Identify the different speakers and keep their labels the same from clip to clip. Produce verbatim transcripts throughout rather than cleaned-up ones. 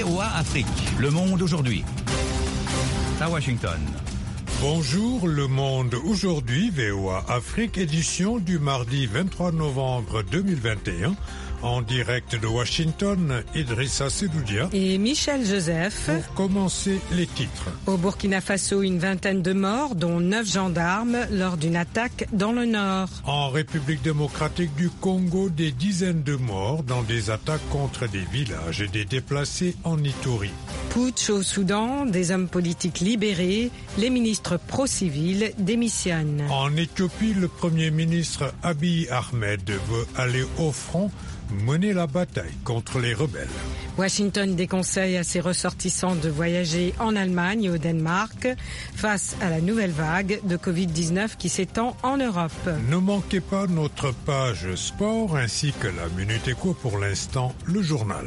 Speaker 1: V O A Afrique, Le Monde aujourd'hui. À Washington.
Speaker 2: Bonjour, Le Monde aujourd'hui, V O A Afrique, édition du mardi vingt-trois novembre deux mille vingt et un. En direct de Washington, Idrissa Sedoudia
Speaker 3: et Michel Joseph.
Speaker 2: Pour commencer, les titres.
Speaker 3: Au Burkina Faso, une vingtaine de morts, dont neuf gendarmes, lors d'une attaque dans le nord.
Speaker 2: En République démocratique du Congo, des dizaines de morts dans des attaques contre des villages et des déplacés en Ituri.
Speaker 3: Putsch au Soudan, des hommes politiques libérés, les ministres pro-civils démissionnent.
Speaker 2: En Éthiopie, le Premier ministre Abiy Ahmed veut aller au front, mener la bataille contre les rebelles.
Speaker 3: Washington déconseille à ses ressortissants de voyager en Allemagne et au Danemark face à la nouvelle vague de covid dix-neuf qui s'étend en Europe.
Speaker 2: Ne manquez pas notre page sport ainsi que la Minute Éco, pour l'instant, le journal.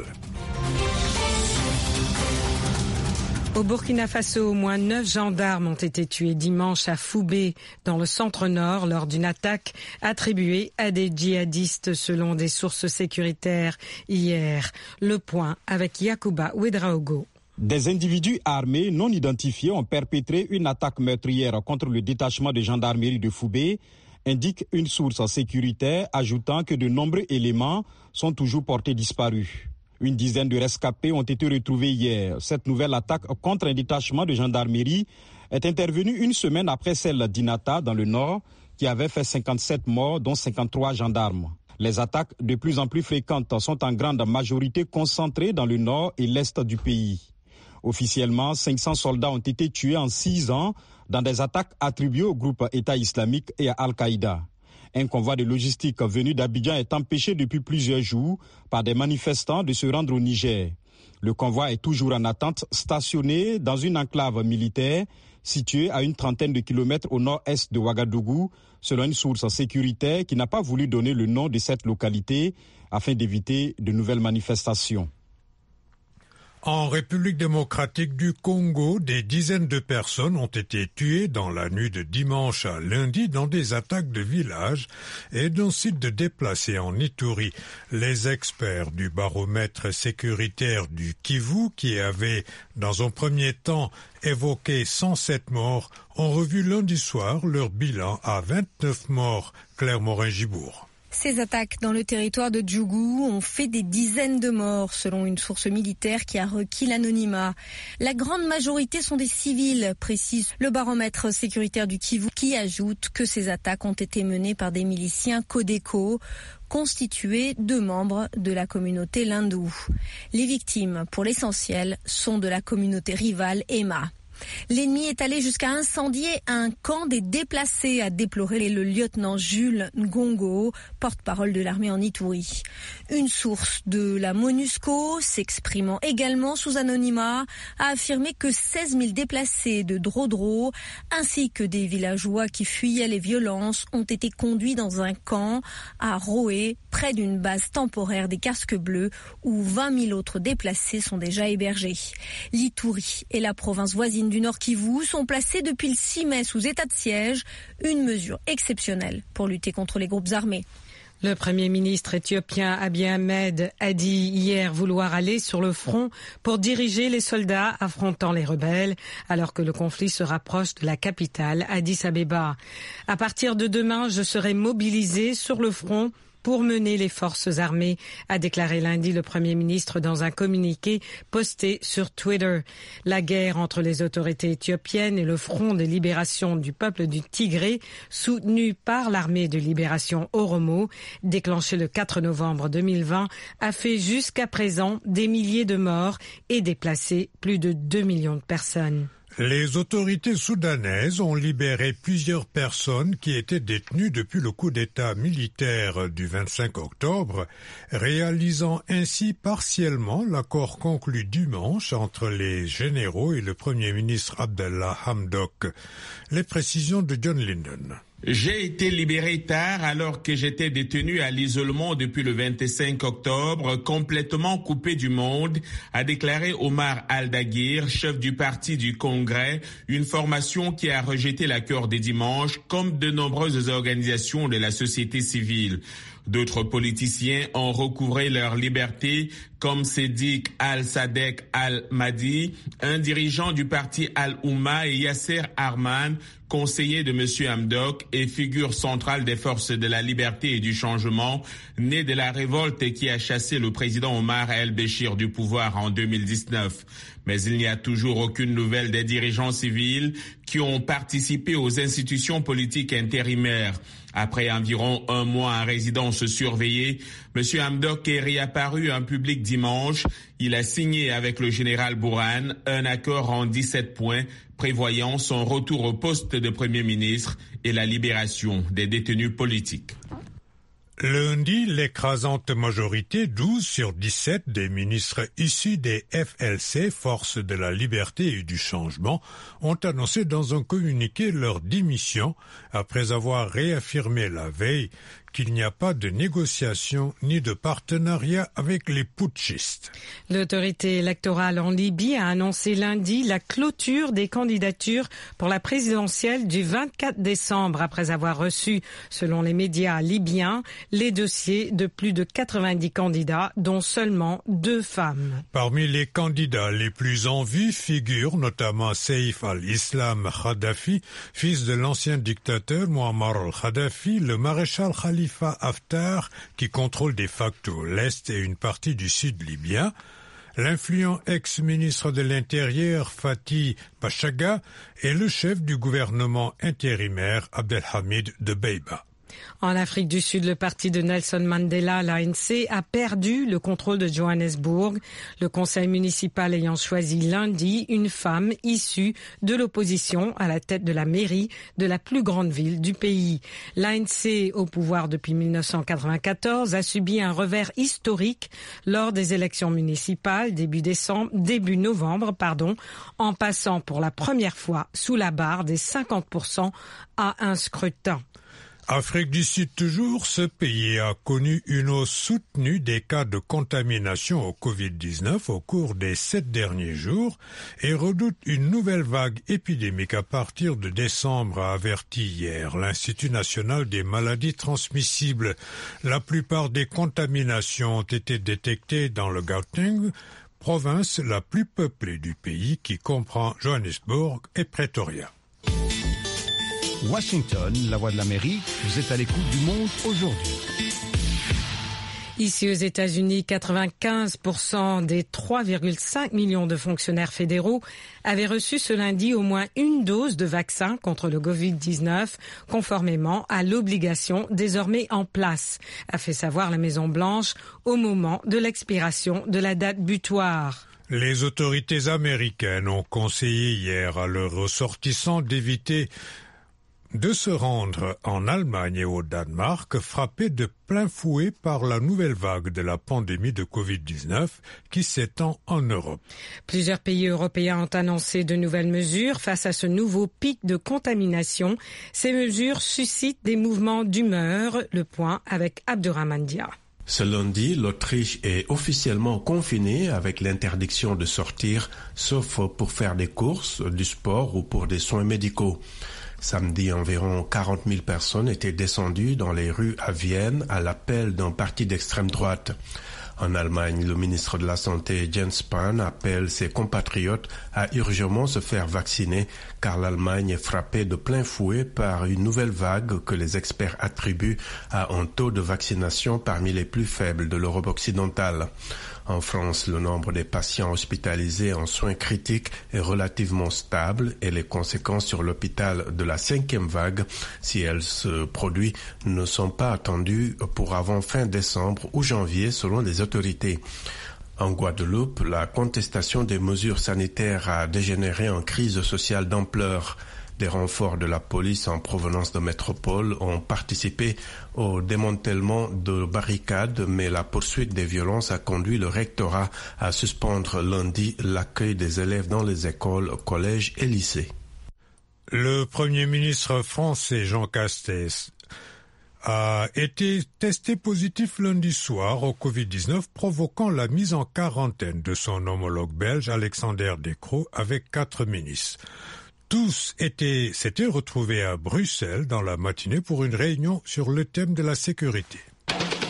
Speaker 3: Au Burkina Faso, au moins neuf gendarmes ont été tués dimanche à Foubé, dans le centre-nord, lors d'une attaque attribuée à des djihadistes, selon des sources sécuritaires hier. Le point avec Yacouba Ouedraogo.
Speaker 4: Des individus armés non identifiés ont perpétré une attaque meurtrière contre le détachement de gendarmerie de Foubé, indique une source sécuritaire, ajoutant que de nombreux éléments sont toujours portés disparus. Une dizaine de rescapés ont été retrouvés hier. Cette nouvelle attaque contre un détachement de gendarmerie est intervenue une semaine après celle d'Inata dans le nord, qui avait fait cinquante-sept morts, dont cinquante-trois gendarmes. Les attaques de plus en plus fréquentes sont en grande majorité concentrées dans le nord et l'est du pays. Officiellement, cinq cents soldats ont été tués en six ans dans des attaques attribuées au groupe État islamique et à Al-Qaïda. Un convoi de logistique venu d'Abidjan est empêché depuis plusieurs jours par des manifestants de se rendre au Niger. Le convoi est toujours en attente, stationné dans une enclave militaire située à une trentaine de kilomètres au nord-est de Ouagadougou, selon une source sécuritaire qui n'a pas voulu donner le nom de cette localité afin d'éviter de nouvelles manifestations.
Speaker 2: En République démocratique du Congo, des dizaines de personnes ont été tuées dans la nuit de dimanche à lundi dans des attaques de villages et d'un site de déplacés en Ituri. Les experts du baromètre sécuritaire du Kivu, qui avaient dans un premier temps évoqué cent sept morts, ont revu lundi soir leur bilan à vingt-neuf morts. Claire Morin-Gibourg.
Speaker 5: Ces attaques dans le territoire de Djougou ont fait des dizaines de morts, selon une source militaire qui a requis l'anonymat. La grande majorité sont des civils, précise le baromètre sécuritaire du Kivu, qui ajoute que ces attaques ont été menées par des miliciens Codeco, constitués de membres de la communauté Lindou. Les victimes, pour l'essentiel, sont de la communauté rivale Emma. L'ennemi est allé jusqu'à incendier un camp des déplacés, a déploré le lieutenant Jules Ngongo, porte-parole de l'armée en Ituri. Une source de la MONUSCO, s'exprimant également sous anonymat, a affirmé que seize mille déplacés de Drodro, ainsi que des villageois qui fuyaient les violences, ont été conduits dans un camp à Roé, près d'une base temporaire des Casques Bleus, où vingt mille autres déplacés sont déjà hébergés. L'Ituri et la province voisine du Nord Kivu sont placés depuis le six mai sous état de siège, une mesure exceptionnelle pour lutter contre les groupes armés.
Speaker 3: Le Premier ministre éthiopien Abiy Ahmed a dit hier vouloir aller sur le front pour diriger les soldats affrontant les rebelles, alors que le conflit se rapproche de la capitale, Addis Abeba. À partir de demain, je serai mobilisé sur le front pour mener les forces armées, a déclaré lundi le Premier ministre dans un communiqué posté sur Twitter. La guerre entre les autorités éthiopiennes et le Front de libération du peuple du Tigré, soutenu par l'armée de libération Oromo, déclenchée le quatre novembre deux mille vingt, a fait jusqu'à présent des milliers de morts et déplacé plus de deux millions de personnes.
Speaker 2: Les autorités soudanaises ont libéré plusieurs personnes qui étaient détenues depuis le coup d'État militaire du vingt-cinq octobre, réalisant ainsi partiellement l'accord conclu dimanche entre les généraux et le Premier ministre Abdallah Hamdok. Les précisions de John Linden.
Speaker 6: J'ai été libéré tard alors que j'étais détenu à l'isolement depuis le vingt-cinq octobre, complètement coupé du monde, a déclaré Omar Al-Daguir, chef du parti du Congrès, une formation qui a rejeté l'accord des dimanches, comme de nombreuses organisations de la société civile. D'autres politiciens ont recouvré leur liberté, comme Sédic Al-Sadek Al-Mahdi, un dirigeant du parti Al-Oumma, et Yasser Arman, conseiller de M. Hamdok et figure centrale des forces de la liberté et du changement, né de la révolte qui a chassé le président Omar El-Béchir du pouvoir en deux mille dix-neuf. Mais il n'y a toujours aucune nouvelle des dirigeants civils qui ont participé aux institutions politiques intérimaires. Après environ un mois en résidence surveillée, M. Hamdok est réapparu en public dimanche. Il a signé avec le général Bourhan un accord en dix-sept points prévoyant son retour au poste de Premier ministre et la libération des détenus politiques.
Speaker 2: Lundi, l'écrasante majorité, douze sur dix-sept des ministres issus des F L C, Forces de la Liberté et du Changement, ont annoncé dans un communiqué leur démission après avoir réaffirmé la veille qu'il n'y a pas de négociation ni de partenariat avec les putschistes.
Speaker 3: L'autorité électorale en Libye a annoncé lundi la clôture des candidatures pour la présidentielle du vingt-quatre décembre après avoir reçu, selon les médias libyens, les dossiers de plus de quatre-vingt-dix candidats, dont seulement deux femmes.
Speaker 2: Parmi les candidats les plus en vue figurent notamment Saif al-Islam Kadhafi, fils de l'ancien dictateur Muammar al-Kadhafi, le maréchal Khalifa Haftar, qui contrôle de facto l'Est et une partie du Sud libyen, l'influent ex-ministre de l'Intérieur Fatih Bachaga et le chef du gouvernement intérimaire Abdelhamid Dbeibah.
Speaker 3: En Afrique du Sud, le parti de Nelson Mandela, l'A N C, a perdu le contrôle de Johannesburg, le conseil municipal ayant choisi lundi une femme issue de l'opposition à la tête de la mairie de la plus grande ville du pays. L'A N C, au pouvoir depuis mille neuf cent quatre-vingt-quatorze, a subi un revers historique lors des élections municipales début décembre, début novembre, pardon, en passant pour la première fois sous la barre des cinquante pour cent à un scrutin.
Speaker 2: Afrique du Sud toujours, ce pays a connu une hausse soutenue des cas de contamination au covid dix-neuf au cours des sept derniers jours et redoute une nouvelle vague épidémique à partir de décembre, a averti hier l'Institut national des maladies transmissibles. La plupart des contaminations ont été détectées dans le Gauteng, province la plus peuplée du pays qui comprend Johannesburg et Pretoria.
Speaker 1: Washington, la voix de l'Amérique, vous êtes à l'écoute du monde aujourd'hui.
Speaker 3: Ici aux États-Unis, quatre-vingt-quinze pour cent des trois virgule cinq millions de fonctionnaires fédéraux avaient reçu ce lundi au moins une dose de vaccin contre le covid dix-neuf, conformément à l'obligation désormais en place, a fait savoir la Maison-Blanche au moment de l'expiration de la date butoir.
Speaker 2: Les autorités américaines ont conseillé hier à leurs ressortissants d'éviter de se rendre en Allemagne et au Danemark, frappés de plein fouet par la nouvelle vague de la pandémie de covid dix-neuf qui s'étend en Europe.
Speaker 3: Plusieurs pays européens ont annoncé de nouvelles mesures face à ce nouveau pic de contamination. Ces mesures suscitent des mouvements d'humeur. Le point avec Abdurrahman Dia.
Speaker 7: Ce lundi, l'Autriche est officiellement confinée avec l'interdiction de sortir, sauf pour faire des courses, du sport ou pour des soins médicaux. Samedi, environ quarante mille personnes étaient descendues dans les rues à Vienne à l'appel d'un parti d'extrême droite. En Allemagne, le ministre de la Santé, Jens Spahn, appelle ses compatriotes à urgemment se faire vacciner car l'Allemagne est frappée de plein fouet par une nouvelle vague que les experts attribuent à un taux de vaccination parmi les plus faibles de l'Europe occidentale. En France, le nombre des patients hospitalisés en soins critiques est relativement stable et les conséquences sur l'hôpital de la cinquième vague, si elle se produit, ne sont pas attendues pour avant fin décembre ou janvier selon les autorités. En Guadeloupe, la contestation des mesures sanitaires a dégénéré en crise sociale d'ampleur. Des renforts de la police en provenance de métropole ont participé au démantèlement de barricades, mais la poursuite des violences a conduit le rectorat à suspendre lundi l'accueil des élèves dans les écoles, collèges et lycées.
Speaker 2: Le Premier ministre français Jean Castex a été testé positif lundi soir au covid dix-neuf, provoquant la mise en quarantaine de son homologue belge Alexander De Croo avec quatre ministres. Tous étaient, s'étaient retrouvés à Bruxelles dans la matinée pour une réunion sur le thème de la sécurité.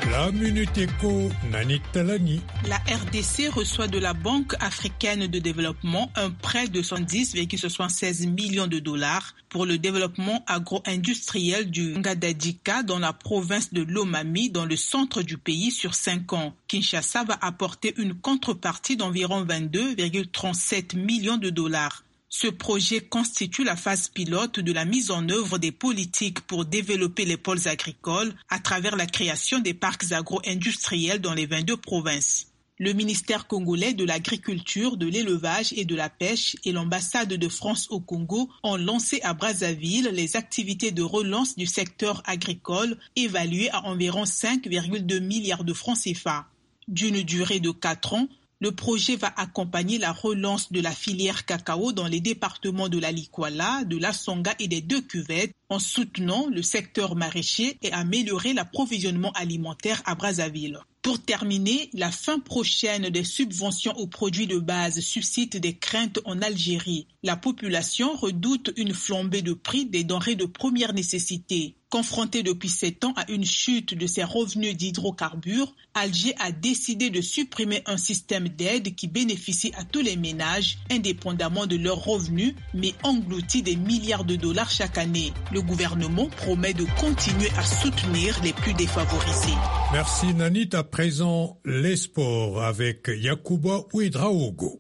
Speaker 2: La Minute Éco, Nani Talani.
Speaker 8: La R D C reçoit de la Banque africaine de développement un prêt de soixante-dix virgule soixante-seize millions de dollars pour le développement agro-industriel du Ngadadika dans la province de Lomami, dans le centre du pays, sur cinq ans. Kinshasa va apporter une contrepartie d'environ vingt-deux virgule trente-sept millions de dollars. Ce projet constitue la phase pilote de la mise en œuvre des politiques pour développer les pôles agricoles à travers la création des parcs agro-industriels dans les vingt-deux provinces. Le ministère congolais de l'Agriculture, de l'Élevage et de la Pêche et l'ambassade de France au Congo ont lancé à Brazzaville les activités de relance du secteur agricole évaluées à environ cinq virgule deux milliards de francs C F A. D'une durée de quatre ans, le projet va accompagner la relance de la filière cacao dans les départements de la Likwala, de la Songa et des deux cuvettes, en soutenant le secteur maraîcher et améliorer l'approvisionnement alimentaire à Brazzaville. Pour terminer, la fin prochaine des subventions aux produits de base suscite des craintes en Algérie. La population redoute une flambée de prix des denrées de première nécessité. Confrontée depuis sept ans à une chute de ses revenus d'hydrocarbures, Alger a décidé de supprimer un système d'aide qui bénéficie à tous les ménages, indépendamment de leurs revenus, mais engloutit des milliards de dollars chaque année. Le gouvernement promet de continuer à soutenir les plus défavorisés.
Speaker 2: Merci Nanit. À présent, les sports avec Yacouba Ouedraogo.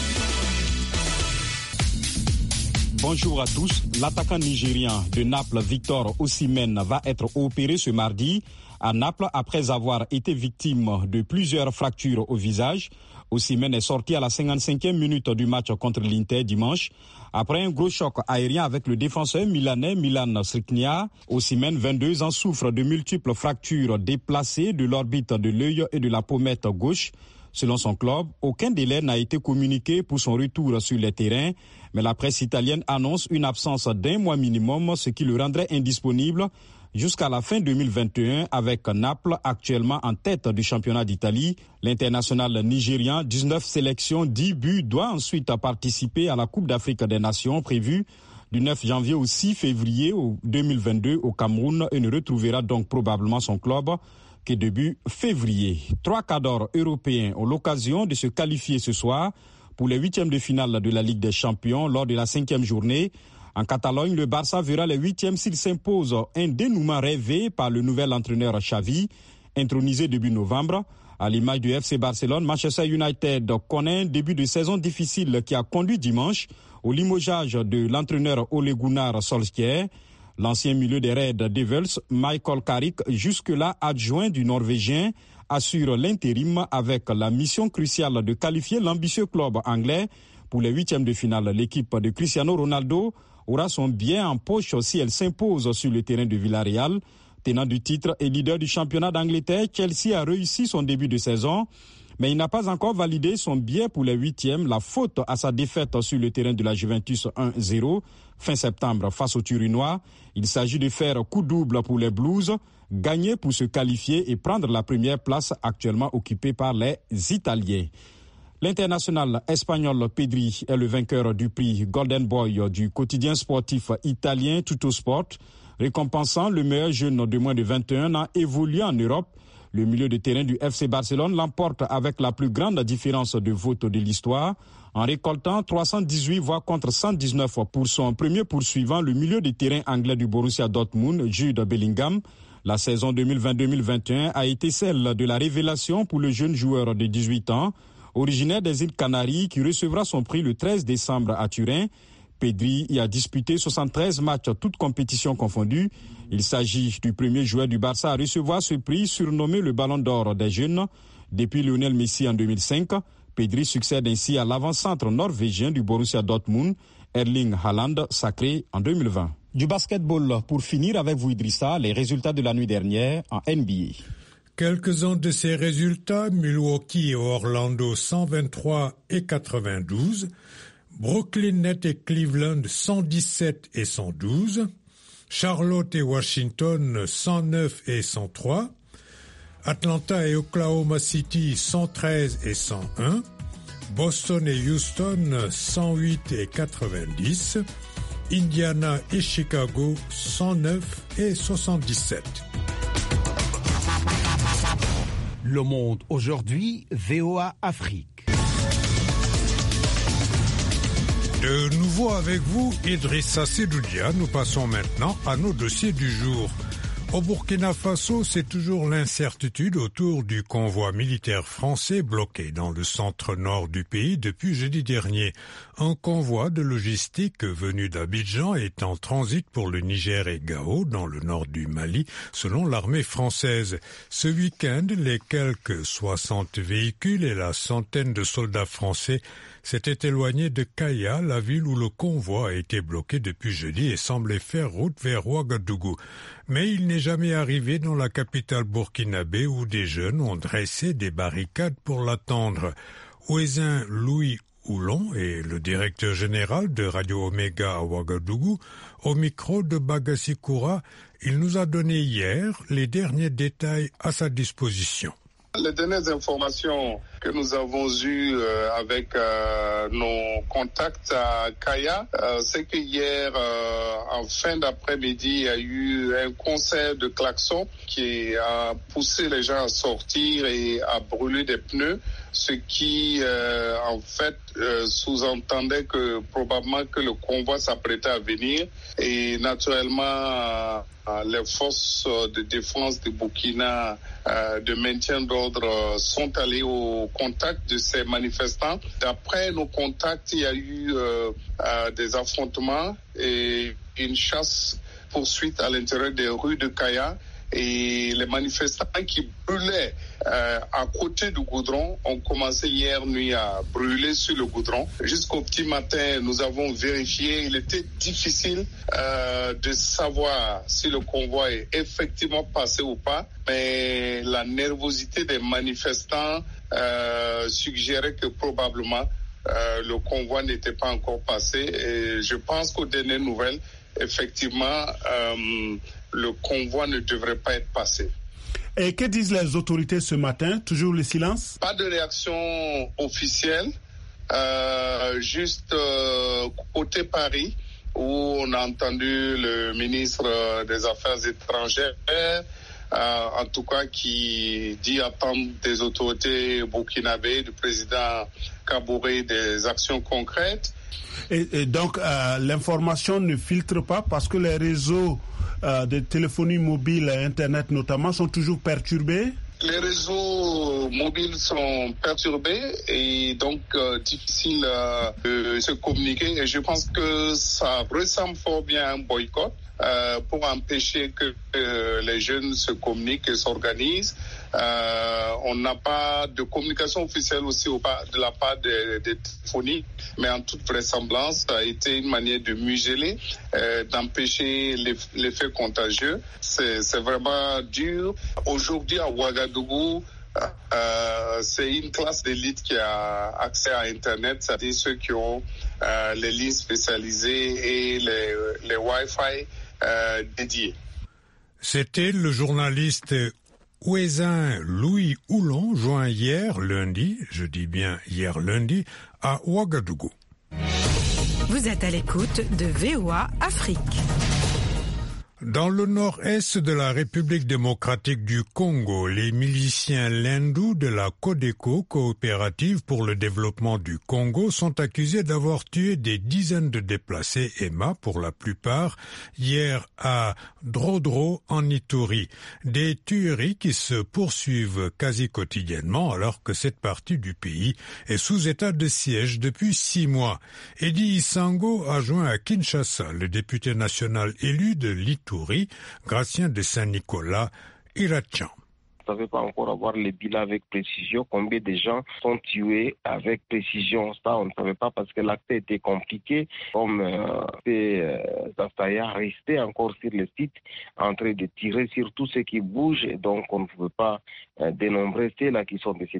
Speaker 4: Bonjour à tous. L'attaquant nigérien de Naples, Victor Osimhen, va être opéré ce mardi à Naples après avoir été victime de plusieurs fractures au visage. Osimhen est sorti à la cinquante-cinquième minute du match contre l'Inter dimanche. Après un gros choc aérien avec le défenseur milanais Milan Skriniar, Osimhen, vingt-deux ans, souffre de multiples fractures déplacées de l'orbite de l'œil et de la pommette gauche. Selon son club, aucun délai n'a été communiqué pour son retour sur les terrains, mais la presse italienne annonce une absence d'un mois minimum, ce qui le rendrait indisponible jusqu'à la fin deux mille vingt et un, avec Naples actuellement en tête du championnat d'Italie. L'international nigérian, dix-neuf sélections, dix buts, doit ensuite participer à la Coupe d'Afrique des Nations prévue du neuf janvier au six février deux mille vingt-deux au Cameroun et ne retrouvera donc probablement son club que début février. Trois cadors européens ont l'occasion de se qualifier ce soir pour les huitièmes de finale de la Ligue des Champions lors de la cinquième journée. En Catalogne, le Barça verra les huitièmes s'il s'impose, un dénouement rêvé par le nouvel entraîneur Xavi, intronisé début novembre. À l'image du F C Barcelone, Manchester United connaît un début de saison difficile qui a conduit dimanche au limogeage de l'entraîneur Ole Gunnar Solskjaer. L'ancien milieu des Red Devils, Michael Carrick, jusque-là adjoint du Norvégien, assure l'intérim avec la mission cruciale de qualifier l'ambitieux club anglais pour les huitièmes de finale. L'équipe de Cristiano Ronaldo aura son bien en poche si elle s'impose sur le terrain de Villarreal. Tenant du titre et leader du championnat d'Angleterre, Chelsea a réussi son début de saison, mais il n'a pas encore validé son billet pour les huitièmes, la faute à sa défaite sur le terrain de la Juventus un zéro fin septembre face aux Turinois. Il s'agit de faire coup double pour les Blues, gagner pour se qualifier et prendre la première place actuellement occupée par les Italiens. L'international espagnol Pedri est le vainqueur du prix Golden Boy du quotidien sportif italien Tuttosport, récompensant le meilleur jeune de moins de vingt et un ans évolué en Europe. Le milieu de terrain du F C Barcelone l'emporte avec la plus grande différence de vote de l'histoire, en récoltant trois cent dix-huit voix contre cent dix-neuf pour son premier poursuivant, le milieu de terrain anglais du Borussia Dortmund, Jude Bellingham. La saison deux mille vingt deux mille vingt et un a été celle de la révélation pour le jeune joueur de dix-huit ans, originaire des îles Canaries, qui recevra son prix le treize décembre à Turin. Pedri y a disputé soixante-treize matchs, toutes compétitions confondues. Il s'agit du premier joueur du Barça à recevoir ce prix, surnommé le Ballon d'Or des jeunes. Depuis Lionel Messi en deux mille cinq, Pedri succède ainsi à l'avant-centre norvégien du Borussia Dortmund, Erling Haaland, sacré en deux mille vingt. Du basketball, pour finir avec vous Idrissa, les résultats de la nuit dernière en N B A.
Speaker 2: Quelques-uns de ces résultats: Milwaukee et Orlando cent vingt-trois et quatre-vingt-douze, Brooklyn Nets et Cleveland cent dix-sept et cent douze, Charlotte et Washington cent neuf et cent trois, Atlanta et Oklahoma City cent treize et cent un, Boston et Houston cent huit et quatre-vingt-dix, Indiana et Chicago cent neuf et soixante-dix-sept.
Speaker 9: Le Monde aujourd'hui, V O A Afrique.
Speaker 2: De nouveau avec vous, Idrissa Sedoudia. Nous passons maintenant à nos dossiers du jour. Au Burkina Faso, c'est toujours l'incertitude autour du convoi militaire français bloqué dans le centre-nord du pays depuis jeudi dernier. Un convoi de logistique venu d'Abidjan est en transit pour le Niger et Gao, dans le nord du Mali, selon l'armée française. Ce week-end, les quelques soixante véhicules et la centaine de soldats français s'étaient éloignés de Kaya, la ville où le convoi a été bloqué depuis jeudi et semblait faire route vers Ouagadougou. Mais il n'est jamais arrivé dans la capitale burkinabé où des jeunes ont dressé des barricades pour l'attendre. Ouezin Louis Oulon est le directeur général de Radio Omega à Ouagadougou. Au micro de Bagassi Koura, il nous a donné hier les derniers détails à sa disposition.
Speaker 10: Les dernières informations que nous avons eues euh, avec euh, nos contacts à Kaya, euh, c'est que hier, euh, en fin d'après-midi, il y a eu un concert de klaxons qui a poussé les gens à sortir et à brûler des pneus, ce qui, euh, en fait, euh, sous-entendait que probablement que le convoi s'apprêtait à venir. Et naturellement, euh, les forces de défense de Burkina, euh, de maintien d'ordre, euh, sont allées au contact de ces manifestants. D'après nos contacts, il y a eu euh, euh, des affrontements et une chasse poursuite à l'intérieur des rues de Kaya. Et les manifestants qui brûlaient euh, à côté du goudron ont commencé hier nuit à brûler sur le goudron. Jusqu'au petit matin, nous avons vérifié. Il était difficile euh, de savoir si le convoi est effectivement passé ou pas. Mais la nervosité des manifestants euh, suggérait que probablement euh, le convoi n'était pas encore passé. Et je pense qu'aux dernières nouvelles, effectivement, euh, le convoi ne devrait pas être passé.
Speaker 11: Et que disent les autorités ce matin? Toujours le silence?
Speaker 10: Pas de réaction officielle, euh, juste euh, côté Paris, où on a entendu le ministre des Affaires étrangères, euh, en tout cas qui dit attendre des autorités burkinabées, du président Kaboré, des actions concrètes.
Speaker 11: Et, et donc, euh, l'information ne filtre pas parce que les réseaux euh, de téléphonie mobile et Internet notamment sont toujours perturbés?
Speaker 10: Les réseaux mobiles sont perturbés et donc euh, difficile euh, de se communiquer. Et je pense que ça ressemble fort bien à un boycott euh, pour empêcher que euh, les jeunes se communiquent et s'organisent. Euh, on n'a pas de communication officielle aussi au, de la part des, des téléphonies, mais en toute vraisemblance, ça a été une manière de museler, euh, d'empêcher l'effet contagieux. C'est, c'est vraiment dur. Aujourd'hui, à Ouagadougou, euh, c'est une classe d'élite qui a accès à Internet, c'est-à-dire ceux qui ont euh, les lignes spécialisées et les, les Wi-Fi euh, dédiés.
Speaker 2: C'était le journaliste Ouezin Louis Oulon, joint hier lundi, je dis bien hier lundi, à Ouagadougou.
Speaker 3: Vous êtes à l'écoute de V O A Afrique.
Speaker 2: Dans le nord-est de la République démocratique du Congo, les miliciens Lendu de la Codeco, coopérative pour le développement du Congo, sont accusés d'avoir tué des dizaines de déplacés E M A, pour la plupart, hier à Drodro en Ituri. Des tueries qui se poursuivent quasi quotidiennement alors que cette partie du pays est sous état de siège depuis six mois. Eddie Isango a joint à Kinshasa le député national élu de l'Ituri, Gratien de Saint-Nicolas, Irachan.
Speaker 12: On ne savait pas encore avoir les bilans avec précision, combien de gens sont tués avec précision. Ça, on ne savait pas parce que l'acte était compliqué. Comme euh, ces assaillants restaient encore sur le site en train de tirer sur tout ce qui bouge, et donc on ne pouvait pas euh, dénombrer ceux-là qui sont décédés.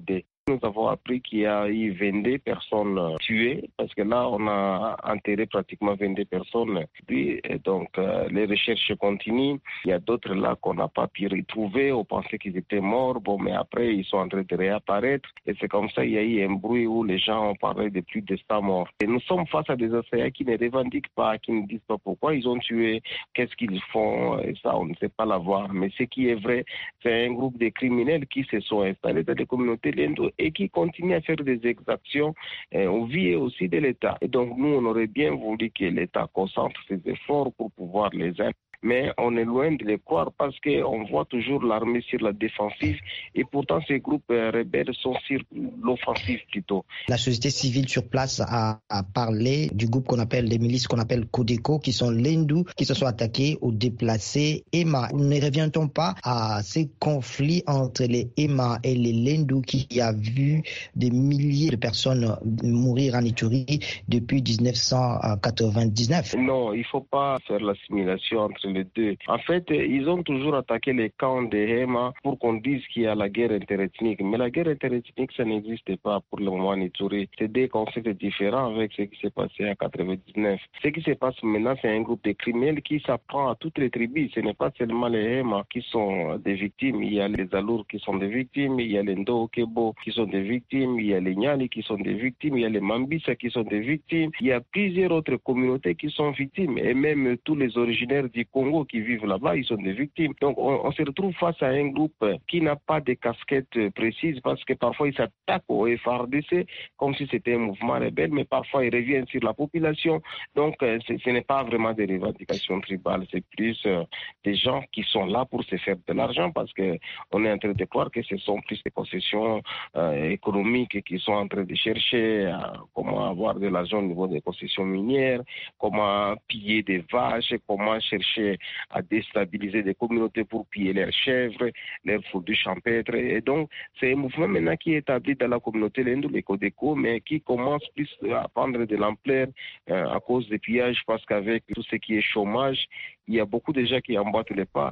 Speaker 12: Nous avons appris qu'il y a eu vingt-deux personnes tuées, parce que là, on a enterré pratiquement vingt-deux personnes. Puis, donc, euh, les recherches continuent. Il y a d'autres là qu'on n'a pas pu retrouver. On pensait qu'ils étaient morts. Bon, mais après, ils sont en train de réapparaître. Et c'est comme ça, il y a eu un bruit où les gens ont parlé de plus de cent morts. Et nous sommes face à des assaillants qui ne revendiquent pas, qui ne disent pas pourquoi ils ont tué, qu'est-ce qu'ils font. Et ça, on ne sait pas l'avoir. Mais ce qui est vrai, c'est un groupe de criminels qui se sont installés dans les communautés lendo et qui continuent à faire des exactions euh, au vie aussi de l'État. Et donc, nous, on aurait bien voulu que l'État concentre ses efforts pour pouvoir les aider. Mais on est loin de les croire parce qu'on voit toujours l'armée sur la défensive et pourtant ces groupes rebelles sont sur l'offensive plutôt.
Speaker 13: La société civile sur place a, a parlé du groupe qu'on appelle, les milices qu'on appelle Codeco, qui sont l'Hindou, qui se sont attaqués aux déplacés Emma. Ne revient-on pas à ces conflits entre les Emma et les Lendu qui a vu des milliers de personnes mourir en Ituri depuis dix-neuf cent quatre-vingt-dix-neuf?
Speaker 12: Non, il ne faut pas faire l'assimilation entre les deux. En fait, ils ont toujours attaqué les camps des Hema pour qu'on dise qu'il y a la guerre interethnique. Mais la guerre interethnique, ça n'existe pas pour le moment en Ituri. C'est des concepts différents avec ce qui s'est passé en quatre-vingt-dix-neuf. Ce qui se passe maintenant, c'est un groupe de criminels qui s'apprend à toutes les tribus. Ce n'est pas seulement les Hema qui sont des victimes. Il y a les Alours qui sont des victimes, il y a les Ndo-Kebo qui sont des victimes, il y a les Nyali qui sont des victimes, il y a les Mambisa qui sont des victimes. Il y a plusieurs autres communautés qui sont victimes. Et même tous les originaires du Congo qui vivent là-bas, ils sont des victimes. Donc on, on se retrouve face à un groupe qui n'a pas de casquette précise parce que parfois ils s'attaquent au F A R D C comme si c'était un mouvement rebelle, mais parfois ils reviennent sur la population. Donc ce n'est pas vraiment des revendications tribales, c'est plus euh, des gens qui sont là pour se faire de l'argent parce qu'on est en train de croire que ce sont plus des concessions euh, économiques qui sont en train de chercher à, comment avoir de l'argent au niveau des concessions minières, comment piller des vaches, comment chercher à déstabiliser des communautés pour piller leurs chèvres, leurs fourrures champêtres. Et donc, c'est un mouvement maintenant qui est établi dans la communauté Lendu, les Codeco, mais qui commence plus à prendre de l'ampleur euh, à cause des pillages, parce qu'avec tout ce qui est chômage, il y a beaucoup de gens qui emboîtent les pas.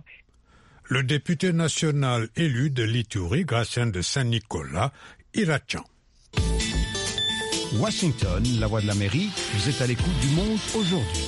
Speaker 2: Le député national élu de l'Ituri, Gratien de Saint-Nicolas, Irachan.
Speaker 9: Washington, la voix de l'Amérique, vous êtes à l'écoute du Monde aujourd'hui.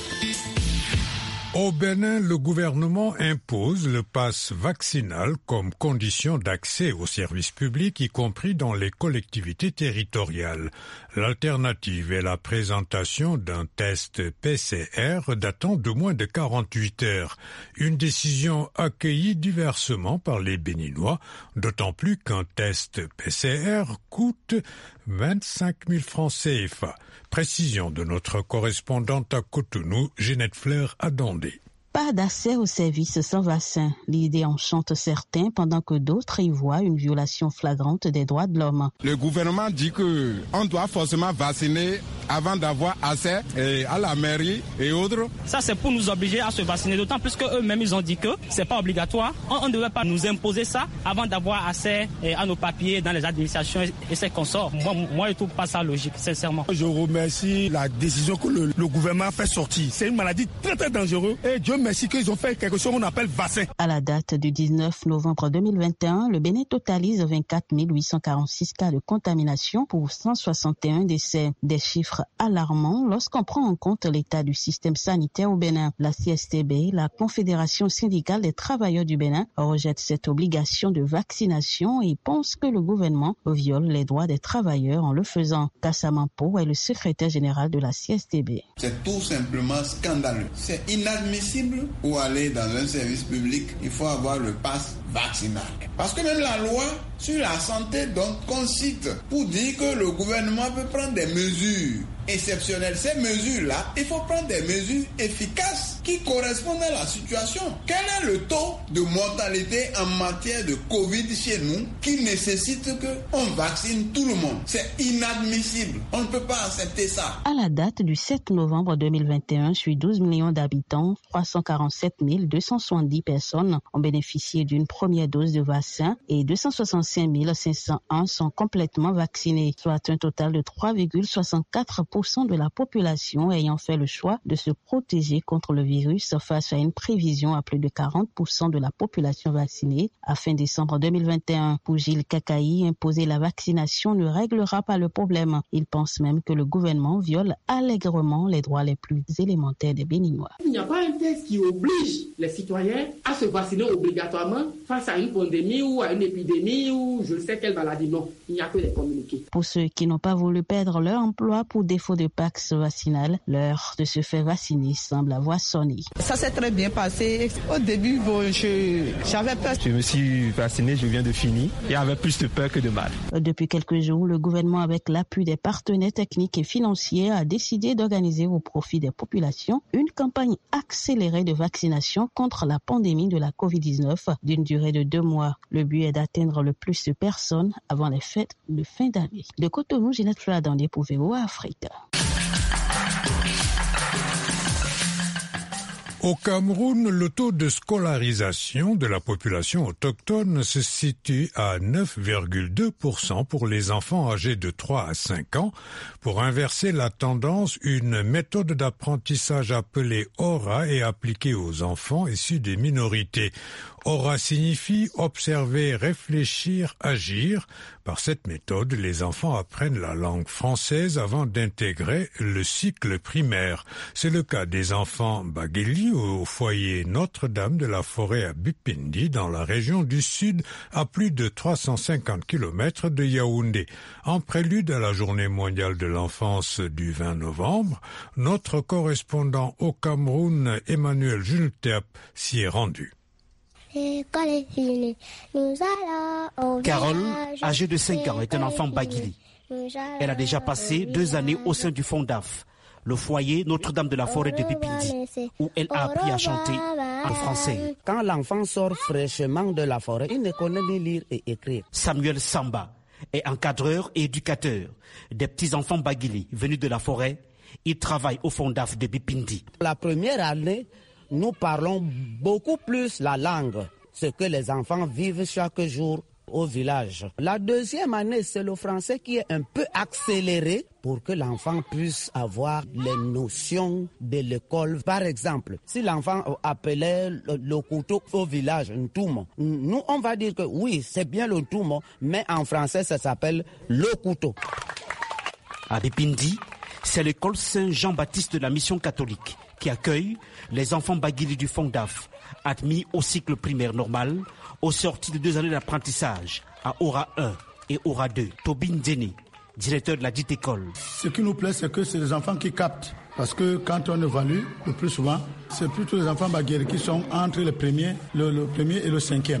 Speaker 2: Au Bénin, le gouvernement impose le pass vaccinal comme condition d'accès aux services publics, y compris dans les collectivités territoriales. L'alternative est la présentation d'un test P C R datant de moins de quarante-huit heures. Une décision accueillie diversement par les Béninois, d'autant plus qu'un test P C R coûte vingt-cinq mille francs C F A. Précision de notre correspondante à Cotonou, Ginette Fleur Adondé.
Speaker 14: Pas d'accès aux services sans vaccin. L'idée enchante certains pendant que d'autres y voient une violation flagrante des droits de l'homme.
Speaker 15: Le gouvernement dit que on doit forcément vacciner avant d'avoir accès à la mairie et autres.
Speaker 16: Ça, c'est pour nous obliger à se vacciner, d'autant plus qu'eux-mêmes, ils ont dit que c'est pas obligatoire. On ne devait pas nous imposer ça avant d'avoir accès à nos papiers dans les administrations et ses consorts. Moi, moi je trouve pas ça logique, sincèrement.
Speaker 17: Je remercie la décision que le, le gouvernement a fait sortir. C'est une maladie très très dangereuse et Dieu merci qu'ils ont fait quelque chose qu'on appelle vaccin.
Speaker 14: À la date du dix-neuf novembre deux mille vingt et un, le Bénin totalise vingt-quatre mille huit cent quarante-six cas de contamination pour cent soixante et un décès. Des chiffres alarmants lorsqu'on prend en compte l'état du système sanitaire au Bénin. La C S T B, la Confédération syndicale des travailleurs du Bénin, rejette cette obligation de vaccination et pense que le gouvernement viole les droits des travailleurs en le faisant. Kassamampo est le secrétaire général de la C S T B.
Speaker 18: C'est tout simplement scandaleux. C'est inadmissible. Pour aller dans un service public, il faut avoir le pass vaccinal. Parce que même la loi sur la santé donc concite pour dire que le gouvernement peut prendre des mesures exceptionnelles. Ces mesures-là, il faut prendre des mesures efficaces qui correspondent à la situation. Quel est le taux de mortalité en matière de Covid chez nous qui nécessite qu'on vaccine tout le monde? C'est inadmissible. On ne peut pas accepter ça.
Speaker 14: À la date du sept novembre deux mille vingt et un, sur douze millions d'habitants, trois cent quarante-sept mille deux cent soixante-dix personnes ont bénéficié d'une première dose de vaccin et deux cent soixante-cinq mille cinq cent un sont complètement vaccinés, soit un total de trois virgule soixante-quatre pour cent de la population ayant fait le choix de se protéger contre le virus. coronavirus face à une prévision à plus de quarante pour cent de la population vaccinée à fin décembre deux mille vingt et un. Pour Gilles Kakaï, imposer la vaccination ne réglera pas le problème. Il pense même que le gouvernement viole allègrement les droits les plus élémentaires des Béninois.
Speaker 19: Il n'y a pas un texte qui oblige les citoyens à se vacciner obligatoirement face à une pandémie ou à une épidémie ou je sais quelle maladie. Non, il n'y a que les communiqués.
Speaker 14: Pour ceux qui n'ont pas voulu perdre leur emploi pour défaut de pax vaccinal, l'heure de se faire vacciner semble avoir sonné.
Speaker 20: Ça s'est très bien passé. Au début, bon, je, j'avais peur.
Speaker 21: Je me suis vacciné, je viens de finir. Il y avait plus de peur que de mal.
Speaker 14: Depuis quelques jours, le gouvernement, avec l'appui des partenaires techniques et financiers, a décidé d'organiser au profit des populations une campagne accélérée de vaccination contre la pandémie de la covid dix-neuf d'une durée de deux mois. Le but est d'atteindre le plus de personnes avant les fêtes de fin d'année. De Cotonou, Ginette Fladandé pour V O A Afrique.
Speaker 2: Au Cameroun, le taux de scolarisation de la population autochtone se situe à neuf virgule deux pour cent pour les enfants âgés de trois à cinq ans. Pour inverser la tendance, une méthode d'apprentissage appelée Aura est appliquée aux enfants issus des minorités. Aura signifie observer, réfléchir, agir. Par cette méthode, les enfants apprennent la langue française avant d'intégrer le cycle primaire. C'est le cas des enfants Baguili au foyer Notre-Dame de la Forêt à Bipindi, dans la région du Sud, à plus de trois cent cinquante kilomètres de Yaoundé. En prélude à la Journée mondiale de l'enfance du vingt novembre, notre correspondant au Cameroun, Emmanuel Junteap, s'y est rendu.
Speaker 22: Carole, âgée de cinq ans, est un enfant Baguili. Elle a déjà passé deux années au sein du Fondaf, le foyer Notre-Dame de la Forêt de Bipindi, où elle a appris à chanter en français.
Speaker 23: Quand l'enfant sort fraîchement de la forêt, il ne connaît ni lire et écrire.
Speaker 22: Samuel Samba est encadreur et éducateur des petits-enfants Baguili venus de la forêt. Il travaille au Fondaf de Bipindi.
Speaker 23: La première année, nous parlons beaucoup plus la langue, ce que les enfants vivent chaque jour au village. La deuxième année, c'est le français qui est un peu accéléré pour que l'enfant puisse avoir les notions de l'école. Par exemple, si l'enfant appelait le, le couteau au village un toumo, nous on va dire que oui, c'est bien le toumo, mais en français ça s'appelle le couteau.
Speaker 22: À Bipindi, c'est l'école Saint-Jean-Baptiste de la Mission catholique qui accueille les enfants Baguili du Fondaf, admis au cycle primaire normal, aux sorties de deux années d'apprentissage à Aura un et Aura deux. Tobin Deni, directeur de la dite école.
Speaker 11: Ce qui nous plaît, c'est que c'est les enfants qui captent. Parce que quand on évalue, le plus souvent, c'est plutôt les enfants Baguili qui sont entre le premier, le, le premier et le cinquième.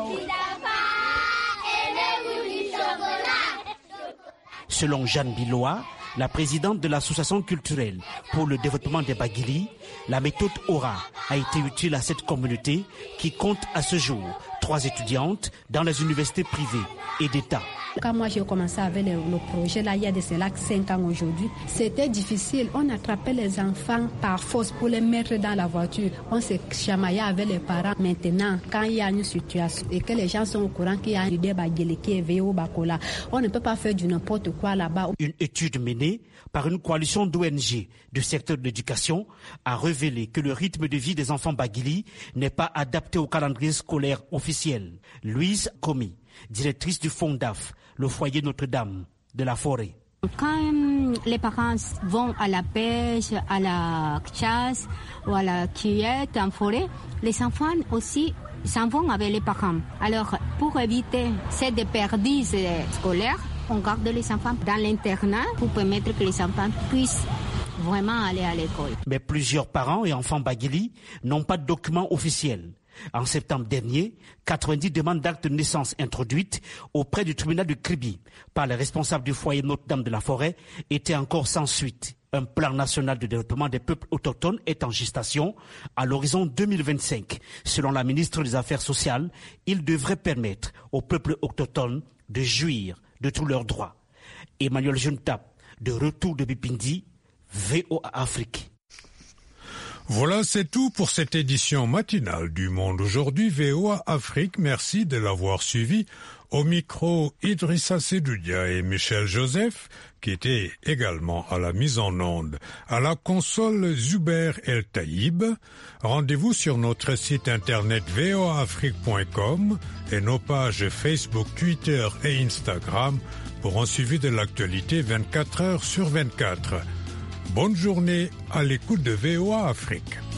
Speaker 22: Selon Jeanne Biloa, la présidente de l'association culturelle pour le développement des Baguili, la méthode Aura a été utile à cette communauté qui compte à ce jour trois étudiantes dans les universités privées et d'État.
Speaker 24: Quand moi j'ai commencé avec le, le projet, là, il y a de cela cinq ans aujourd'hui, c'était difficile. On attrapait les enfants par force pour les mettre dans la voiture. On se chamaillait avec les parents. Maintenant, quand il y a une situation et que les gens sont au courant qu'il y a un idée Baguili qui est V O Bakola, on ne peut pas faire du n'importe quoi là-bas.
Speaker 22: Une étude menée par une coalition d'O N G du secteur de l'éducation a révélé que le rythme de vie des enfants Baguili n'est pas adapté au calendrier scolaire officiel. Louise Komi, directrice du Fondaf, le foyer Notre-Dame de la Forêt.
Speaker 25: Quand les parents vont à la pêche, à la chasse ou à la cueillette en forêt, les enfants aussi s'en vont avec les parents. Alors, pour éviter cette déperdice scolaire, on garde les enfants dans l'internat pour permettre que les enfants puissent vraiment aller à l'école.
Speaker 22: Mais plusieurs parents et enfants Baguili n'ont pas de documents officiels. En septembre dernier, quatre-vingt-dix demandes d'actes de naissance introduites auprès du tribunal de Kribi par les responsables du foyer Notre-Dame de la Forêt étaient encore sans suite. Un plan national de développement des peuples autochtones est en gestation à l'horizon deux mille vingt-cinq. Selon la ministre des Affaires sociales, il devrait permettre aux peuples autochtones de jouir de tous leurs droits. Emmanuel Juntap, de retour de Bipindi, V O A Afrique.
Speaker 2: Voilà, c'est tout pour cette édition matinale du Monde aujourd'hui V O A Afrique. Merci de l'avoir suivi. Au micro, Idrissa Sedoudia et Michel Joseph, qui étaient également à la mise en onde. À la console, Zuber El Taïb. Rendez-vous sur notre site internet v o a afrique point com et nos pages Facebook, Twitter et Instagram pour un suivi de l'actualité vingt-quatre heures sur vingt-quatre. Bonne journée à l'écoute de V O A Afrique.